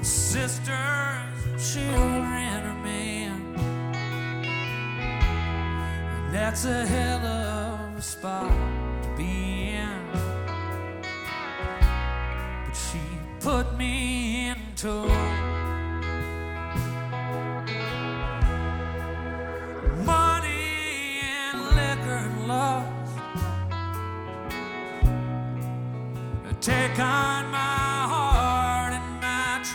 sisters, children, or men. And that's a hell of a spot to be in. But she put me into money and liquor and love. Take on